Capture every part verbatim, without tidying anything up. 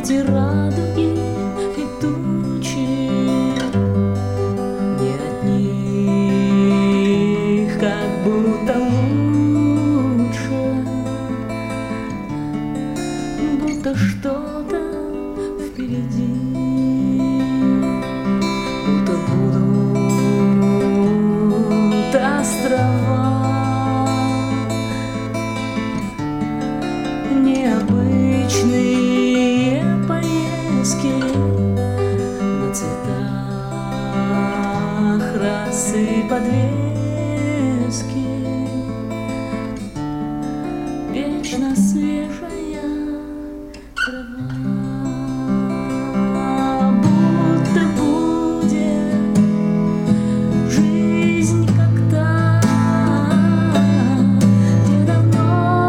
эти радуги и тучи, не от них как будто лучше, будто что-то впереди, будто будут острова необычные поездки на цветах росы подвески, вечно свежая трава, будто будет жизнь как та, где давно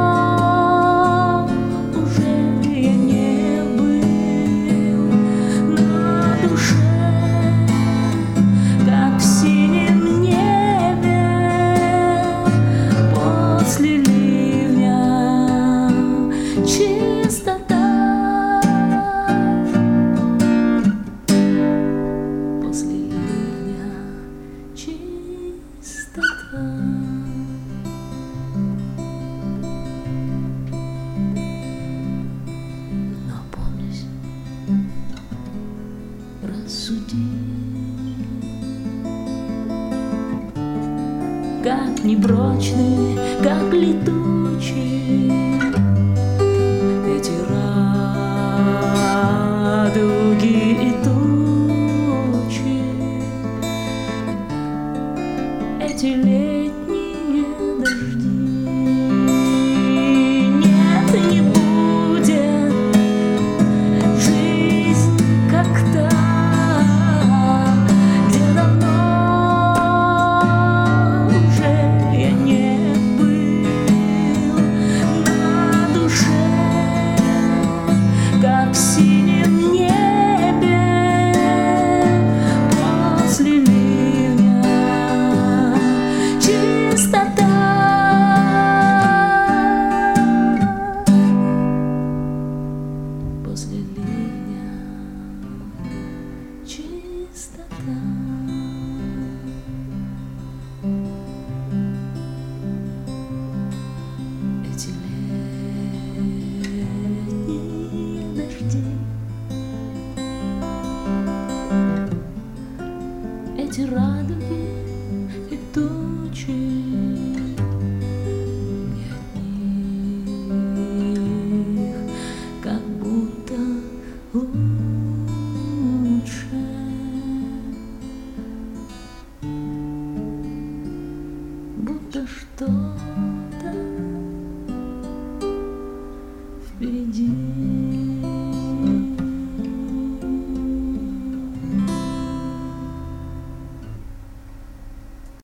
уже я не был, на душе как в синем небе после ливня чистота, после ливня чистота. Но помнись, рассуди, как непрочны, как летучие эти радуги и тучи, эти летние дожди. Нет, не будет жизнь как та, где давно уже я не был, на душе как в синем небе после ливня чистота. После ливня чистота. Эти летние дожди, эти радуги и тучи, не от них как будто лучше, будто что-то впереди.